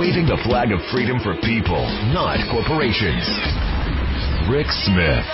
waving the flag of freedom for people, not corporations. Rick Smith.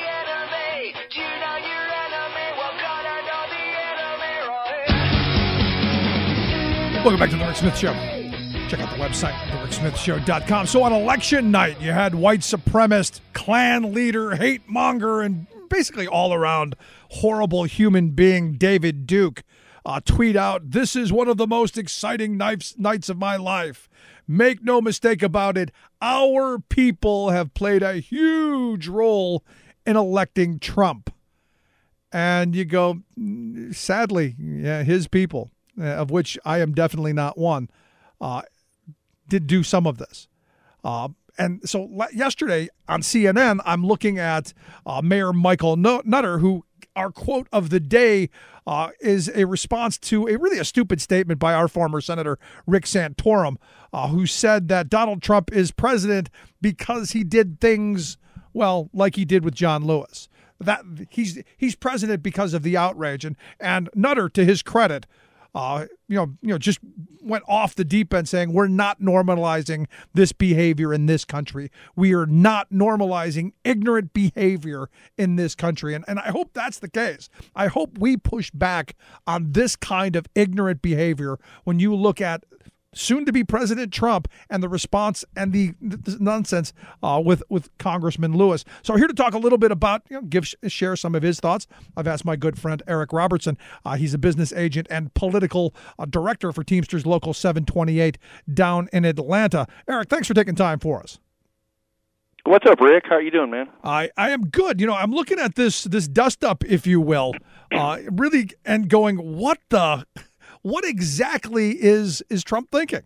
Welcome back to the Rick Smith Show. Check out the website, thericksmithshow.com. So on election night, you had white supremacist, Klan leader, hate monger, and basically all around horrible human being David Duke tweet out, "This is one of the most exciting nights of my life. Make no mistake about it, our people have played a huge role in electing Trump." And you go, sadly, yeah, his people, of which I am definitely not one, did do some of this. And so yesterday on CNN, I'm looking at Mayor Michael Nutter, who our quote of the day is a response to a stupid statement by our former Senator Rick Santorum, who said that Donald Trump is president because he did things, well, like he did with John Lewis. That he's president because of the outrage. And Nutter, to his credit, just went off the deep end saying we're not normalizing this behavior in this country. We are not normalizing ignorant behavior in this country. And I hope that's the case. I hope we push back on this kind of ignorant behavior when you look at soon-to-be President Trump and the response and the nonsense with Congressman Lewis. So here to talk a little bit about, share some of his thoughts. I've asked my good friend Eric Robertson. He's a business agent and political director for Teamsters Local 728 down in Atlanta. Eric, thanks for taking time for us. What's up, Rick? How are you doing, man? I am good. I'm looking at this dust-up, if you will, really, and going, what exactly is Trump thinking?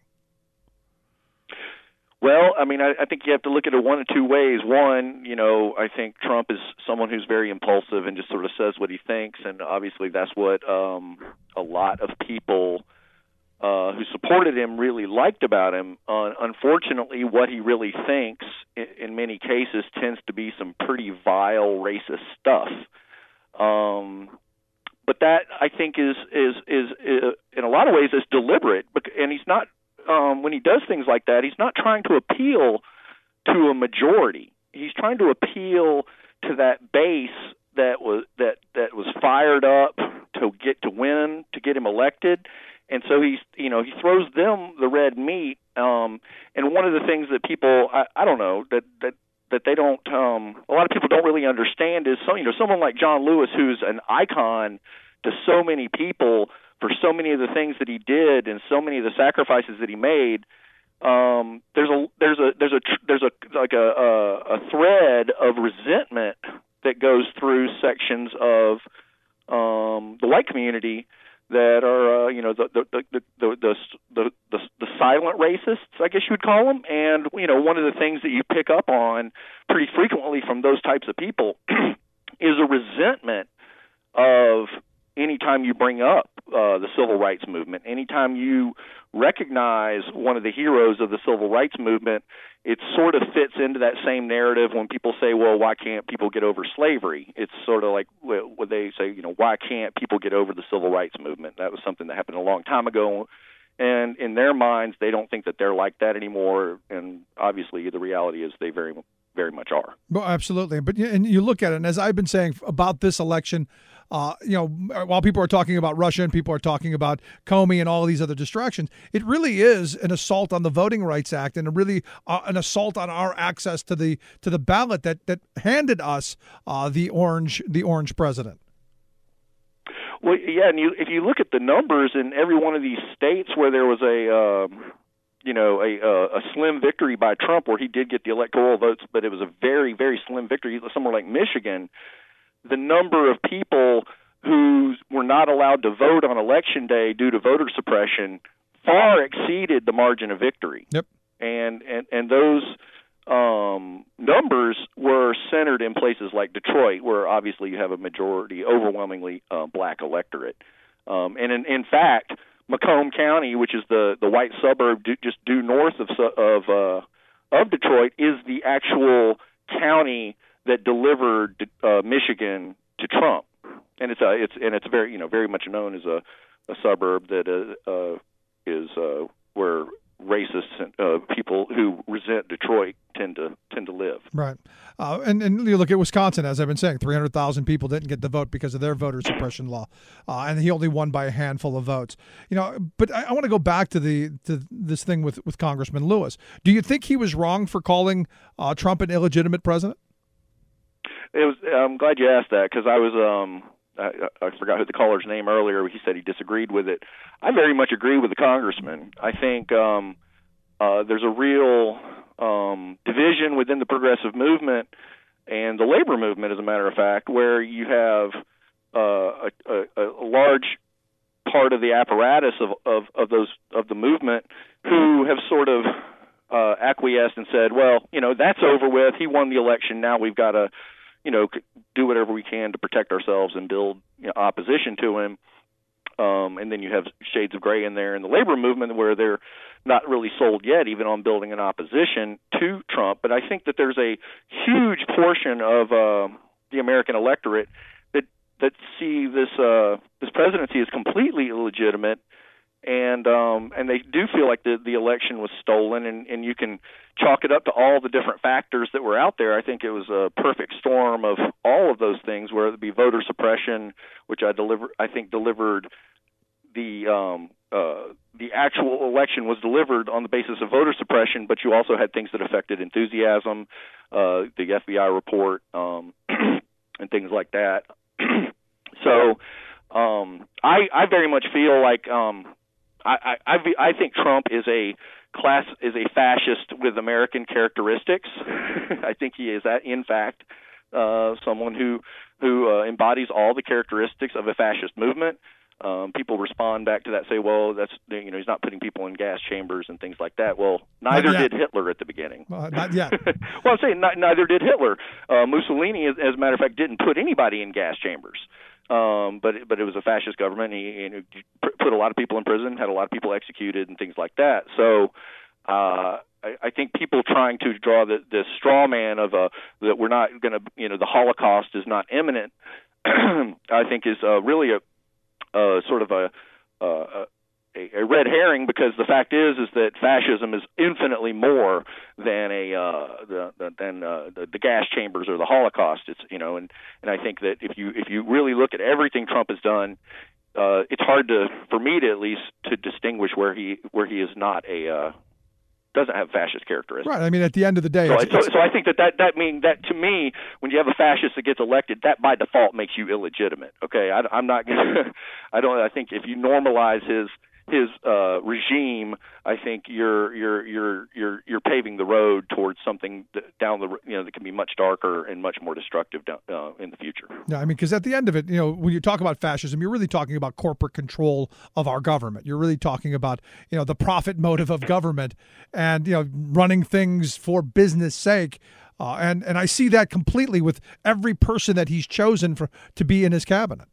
Well, I mean, I think you have to look at it one of two ways. One, I think Trump is someone who's very impulsive and just sort of says what he thinks, and obviously that's what a lot of people who supported him really liked about him. Unfortunately, what he really thinks in many cases tends to be some pretty vile racist stuff. But that, I think, is in a lot of ways is deliberate. And he's not, when he does things like that, he's not trying to appeal to a majority. He's trying to appeal to that base that was fired up to get him elected. And so he throws them the red meat. And one of the things that people, I don't know, that they don't, a lot of people don't really understand is, someone like John Lewis, who's an icon to so many people for so many of the things that he did and so many of the sacrifices that he made. There's a thread of resentment that goes through sections of the white community that are, the silent racists, I guess you would call them. And, one of the things that you pick up on pretty frequently from those types of people is a resentment of anytime you bring up the civil rights movement, anytime you recognize one of the heroes of the civil rights movement, it sort of fits into that same narrative when people say, well, why can't people get over slavery? It's sort of like when they say, why can't people get over the civil rights movement? That was something that happened a long time ago. And in their minds, they don't think that they're like that anymore. And obviously, the reality is they very, very much are. Well, absolutely. But you look at it, and as I've been saying about this election, while people are talking about Russia and people are talking about Comey and all these other distractions, it really is an assault on the Voting Rights Act and really an assault on our access to the ballot that handed us the orange president. Well, yeah, and if you look at the numbers in every one of these states where there was a slim victory by Trump, where he did get the electoral votes, but it was a very, very slim victory, somewhere like Michigan, the number of people who were not allowed to vote on Election Day due to voter suppression far exceeded the margin of victory. Yep. And those numbers were centered in places like Detroit, where obviously you have a majority, overwhelmingly black electorate. And in fact, Macomb County, which is the white suburb just due north of Detroit, is the actual county that delivered Michigan to Trump, and it's very very much known as a suburb that is where racist people who resent Detroit tend to live. Right. And you look at Wisconsin, as I've been saying, 300,000 people didn't get the vote because of their voter suppression law, and he only won by a handful of votes. But I want to go back to this thing with Congressman Lewis. Do you think he was wrong for calling Trump an illegitimate president? I'm glad you asked that, because I forgot who the caller's name earlier. He said he disagreed with it. I very much agree with the congressman. I think there's a real division within the progressive movement and the labor movement, as a matter of fact, where you have a large part of the apparatus of the movement who have sort of acquiesced and said, well, that's over with. He won the election. Now we've got to do whatever we can to protect ourselves and build opposition to him. And then you have shades of gray in there in the labor movement where they're not really sold yet, even on building an opposition to Trump. But I think that there's a huge portion of the American electorate that see this presidency as completely illegitimate, and they do feel like the election was stolen, and you can chalk it up to all the different factors that were out there. I think it was a perfect storm of all of those things, whether it be voter suppression, which I think delivered the actual election was delivered on the basis of voter suppression, but you also had things that affected enthusiasm, the FBI report, and things like that. So I very much feel like I think Trump is a fascist with American characteristics. I think he is, in fact, someone who embodies all the characteristics of a fascist movement. People respond back to that, say, well, that's he's not putting people in gas chambers and things like that. Well, neither did Hitler at the beginning. Not yet. Well, I'm saying neither did Hitler. Mussolini, as a matter of fact, didn't put anybody in gas chambers. But it was a fascist government. He put a lot of people in prison, had a lot of people executed, and things like that. So I think people trying to draw the straw man of that we're not going to, the Holocaust is not imminent, I think is really a sort of a red herring, because the fact is that fascism is infinitely more than the gas chambers or the Holocaust. It's and I think that if you really look at everything Trump has done, it's hard for me to at least to distinguish where he is not doesn't have fascist characteristics. Right. I mean, at the end of the day, so I think that means that, to me, when you have a fascist that gets elected, that by default makes you illegitimate. Okay, I'm not gonna. I think if you normalize his regime, I think you're paving the road towards something down that can be much darker and much more destructive in the future. Yeah, I mean, because at the end of it, when you talk about fascism, you're really talking about corporate control of our government. You're really talking about the profit motive of government and running things for business sake. And I see that completely with every person that he's chosen to be in his cabinet.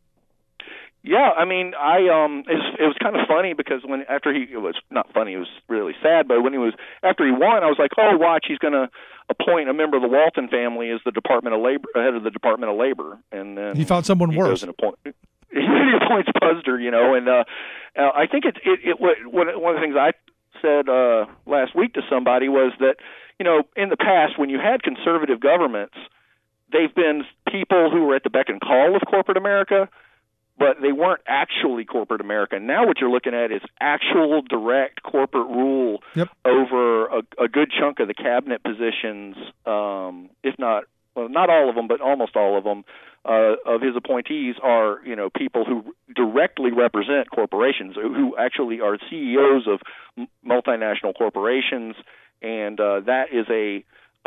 Yeah, I mean, it was kind of funny because it was not funny, it was really sad, but after he won, I was like, oh, watch, he's going to appoint a member of the Walton family as the Department of Labor, head of the Department of Labor, and then he found someone worse. He appoints Puzder, and I think one of the things I said last week to somebody was that in the past, when you had conservative governments, they've been people who were at the beck and call of corporate America, but they weren't actually corporate America. Now what you're looking at is actual direct corporate rule over a good chunk of the cabinet positions, if not, well, not all of them, but almost all of them, of his appointees are, people who directly represent corporations, who actually are CEOs of multinational corporations, and that is a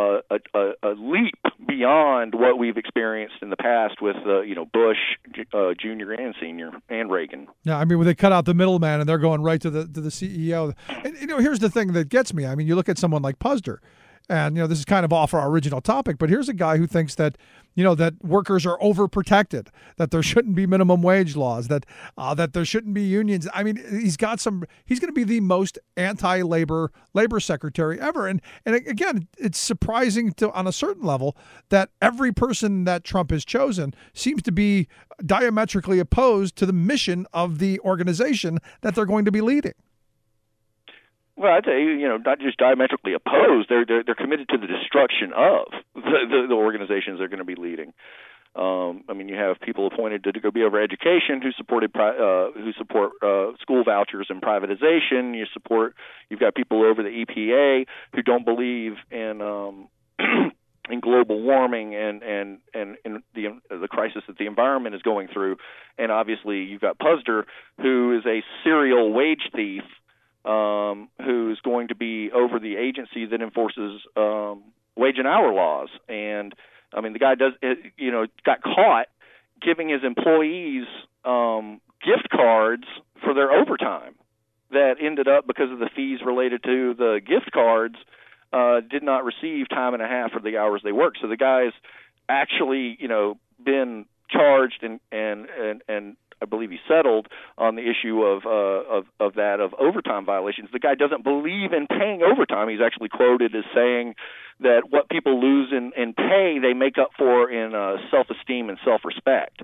leap beyond what we've experienced in the past with Bush Jr. and Sr. and Reagan. Yeah, I mean, when they cut out the middleman and they're going right to the CEO. And here's the thing that gets me. I mean, you look at someone like Puzder, and this is kind of off our original topic, but here's a guy who thinks that that workers are overprotected, that there shouldn't be minimum wage laws, that there shouldn't be unions. I mean, he's going to be the most anti-labor secretary ever. And again, it's surprising on a certain level that every person that Trump has chosen seems to be diametrically opposed to the mission of the organization that they're going to be leading. Well, I'd say, not just diametrically opposed. They're committed to the destruction of the organizations they're going to be leading. You have people appointed to go be over education who support school vouchers and privatization. You've got people over the EPA who don't believe in in global warming and the crisis that the environment is going through. And obviously, you've got Puzder, who is a serial wage thief, who's going to be over the agency that enforces wage and hour laws. And the guy got caught giving his employees gift cards for their overtime that ended up, because of the fees related to the gift cards, did not receive time and a half for the hours they worked. So the guy's actually, been charged and I believe he settled on the issue of overtime violations. The guy doesn't believe in paying overtime. He's actually quoted as saying that what people lose in pay, they make up for in self-esteem and self-respect.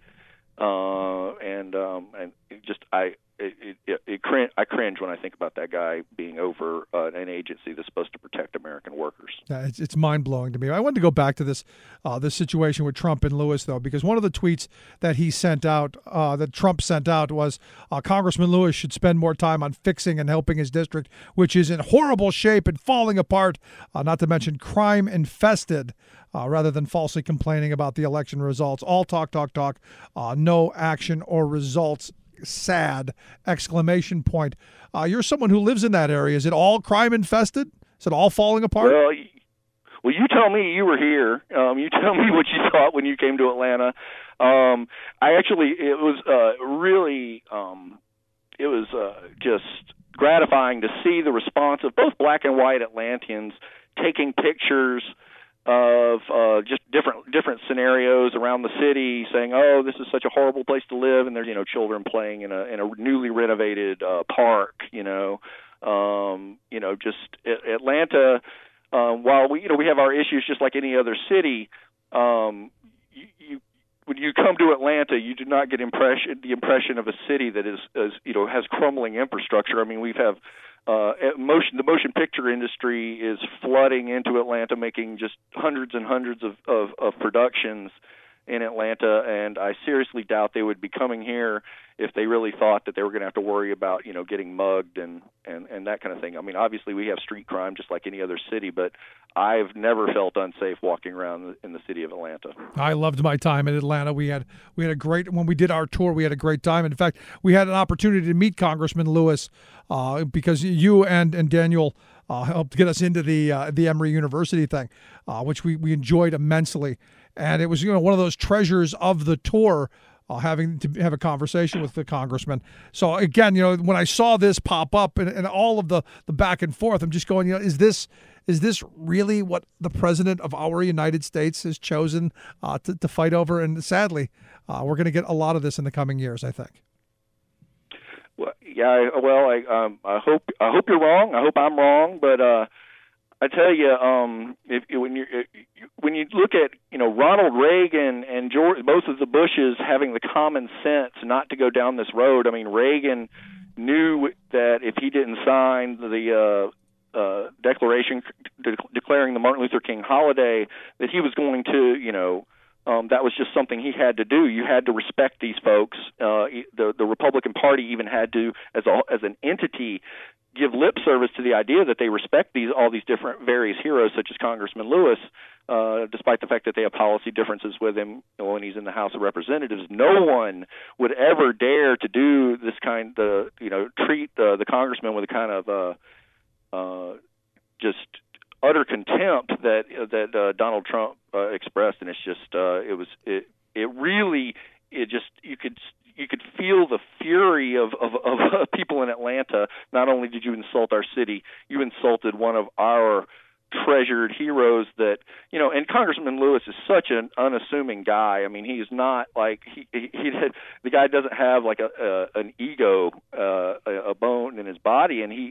I cringe when I think about that guy being over an agency that's supposed to protect American workers. Yeah, it's mind-blowing to me. I wanted to go back to this situation with Trump and Lewis, though, because one of the tweets that he sent out, that Trump sent out, was Congressman Lewis should spend more time on fixing and helping his district, which is in horrible shape and falling apart, not to mention crime-infested, rather than falsely complaining about the election results. All talk, no action or results. Sad! Exclamation point. You're someone who lives in that area. Is it all crime infested? Is it all falling apart? Well, you tell me. You were here. You tell me what you thought when you came to Atlanta. It was just gratifying to see the response of both black and white Atlanteans taking pictures of just different scenarios around the city, saying, "Oh, this is such a horrible place to live," and there's children playing in a newly renovated park. Atlanta. While we have our issues just like any other city, when you come to Atlanta, you do not get the impression of a city that has crumbling infrastructure. We have the motion picture industry is flooding into Atlanta, making just hundreds and hundreds of productions in Atlanta, and I seriously doubt they would be coming here if they really thought that they were going to have to worry about getting mugged and that kind of thing. Obviously we have street crime just like any other city, but I've never felt unsafe walking around in the city of Atlanta. I loved my time in Atlanta. We had a great, when we did our tour, we had a great time. In fact, we had an opportunity to meet Congressman Lewis because you and Daniel helped get us into the Emory University thing, which we enjoyed immensely. And it was, one of those treasures of the tour, having to have a conversation with the congressman. So again, when I saw this pop up and all of the back and forth, I'm just going, is this really what the president of our United States has chosen to fight over? And sadly, we're going to get a lot of this in the coming years, I think. Well, yeah. I hope you're wrong. I hope I'm wrong, but I tell you, when you look at Ronald Reagan and both of the Bushes having the common sense not to go down this road. Reagan knew that if he didn't sign the declaration declaring the Martin Luther King holiday, that he was going to, that was just something he had to do. You had to respect these folks. The Republican Party even had to, as an entity, give lip service to the idea that they respect all these different various heroes, such as Congressman Lewis, despite the fact that they have policy differences with him when he's in the House of Representatives. No one would ever dare to do this kind of, treat the congressman with a kind of just utter contempt that Donald Trump expressed, and it's just you could feel the fury of people in Atlanta. Not only did you insult our city, you insulted one of our treasured heroes that, and Congressman Lewis is such an unassuming guy. He is not like the guy doesn't have like an ego, a bone in his body, and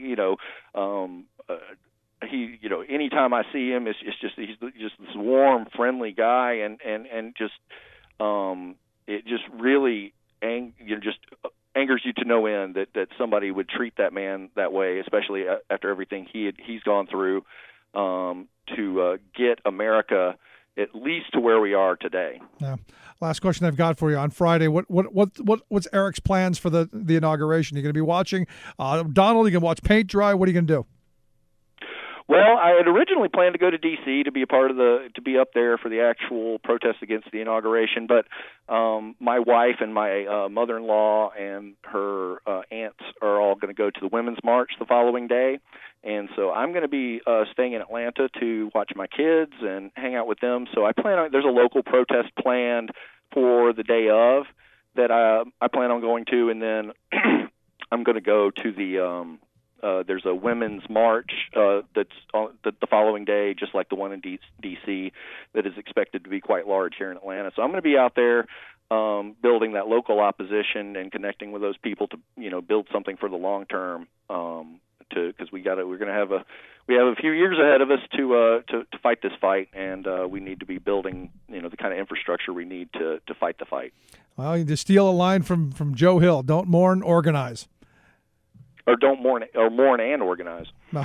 anytime I see him, he's just this warm, friendly guy, and just it just really angers you to no end that somebody would treat that man that way, especially after everything he's gone through to get America at least to where we are today. Yeah. Last question I've got for you. On Friday, what's Eric's plans for the inauguration? You're going to be watching Donald. You can watch paint dry. What are you going to do? Well, I had originally planned to go to D.C. to be to be up there for the actual protest against the inauguration, but my wife and my mother-in-law and her aunts are all going to go to the Women's March the following day, and so I'm going to be staying in Atlanta to watch my kids and hang out with them. So I plan on, there's a local protest planned for the day of that I plan on going to, and then I'm going to go to the there's a women's march that's on the following day, just like the one in D.C., that is expected to be quite large here in Atlanta. So I'm going to be out there building that local opposition and connecting with those people to build something for the long term. Because we have a few years ahead of us to fight this fight, and we need to be building the kind of infrastructure we need to fight the fight. Well, you just steal a line from Joe Hill: "Don't mourn, organize." Or don't mourn, or mourn and organize. No,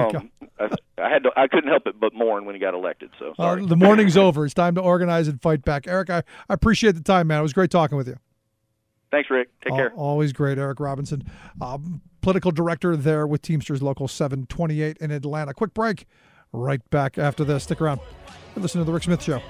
I couldn't help it but mourn when he got elected. So sorry. The mourning's over. It's time to organize and fight back. Eric, I appreciate the time, man. It was great talking with you. Thanks, Rick. Take care. Always great, Eric Robinson, political director there with Teamsters Local 728 in Atlanta. Quick break. Right back after this. Stick around. You're listening to The Rick Smith Show.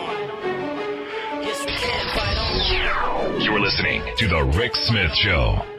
You're listening to The Rick Smith Show.